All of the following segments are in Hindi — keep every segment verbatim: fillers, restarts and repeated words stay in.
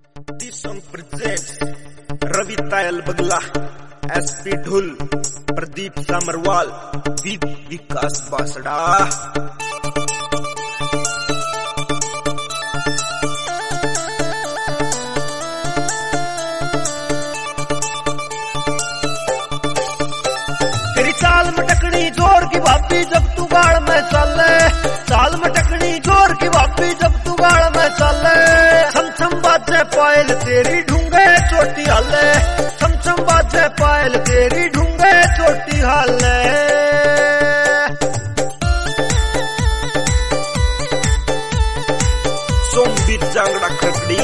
This song presents Ravi Tayal Bagla, S P Dhul, Pradeep Samarwal, with Vikas Basada. चाल मटकनी जोर की भाभी जब तू गाड़ में चले, चाल मटकनी जोर की भाभी जब तू गाड़ में चले, छम छम बाजे पायल तेरी ढूंगे चोटी हाले, छम छम बाजे पायल तेरी ढूंगे चोटी हाले। सोमवीर जांगड़ा खकड़ी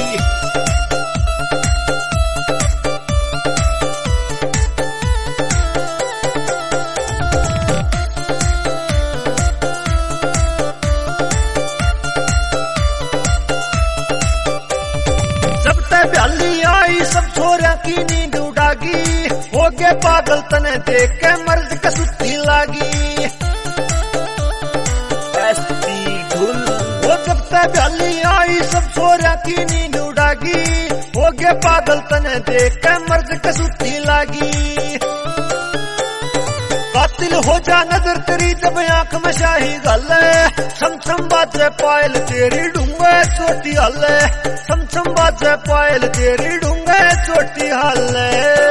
भ्याली आई सब छोरिया की नींद उड़ागी, हो गए पागल तने देख के मर्द का सुस्ती लागी। एसपी ढुल वो जब तक भ्याली आई सब छोरिया की नींद उड़ागी, हो गए पागल तने देख के मर्द का सुस्ती लागी। कातिल हो जा नजर तेरी जब आंख में शाही गले, छम छम बाजे पायल तेरी ढूंगे चोटी हले, छम छम बाजे पायल तेरी ढूंगे चोटी हले।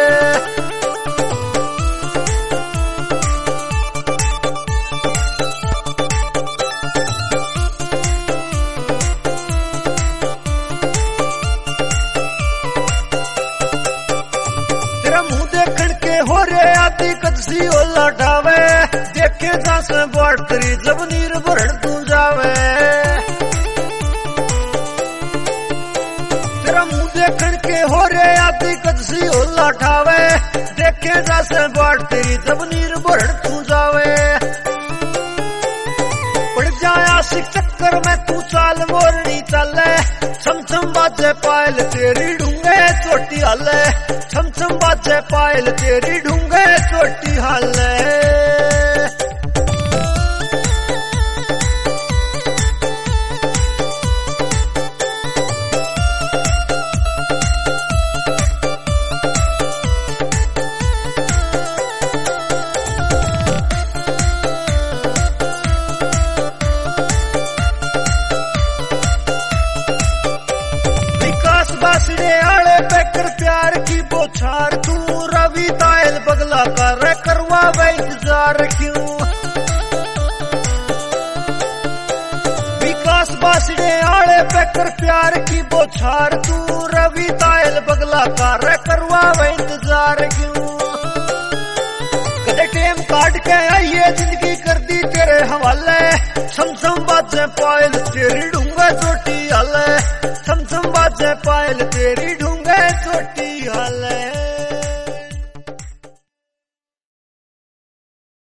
तेरा मुंह देखण के हो रे आती कदसी ओ लटावे, देखे जासे बाट तेरी जब नीर भरण तू जावे। तेरा मुंह देखण के हो रे आती कदसी ओ लटावे, देखे जासे बाट तेरी जब नीर भरण तू जावे। पड़ जाए आशिक चक्कर में तू चाल मोरनी चले, छम छम बाजे पायल तेरी ढूंगे चोटी हाले, छम छम बाजे पायल तेरी ढूंगे चोटी हाले। बासड़े आले बेकर प्यार की बोछार तू, रवि तायल बगला कर करवा वे इंतजार क्यों। विकास बासड़े आले बेकर प्यार की बोछार तू, रवि तायल बगला कर करवा वे इंतजार क्यों। कदे टेम काट के आइए जिंदगी कर दी तेरे हवाले, छम छम बाजे पायल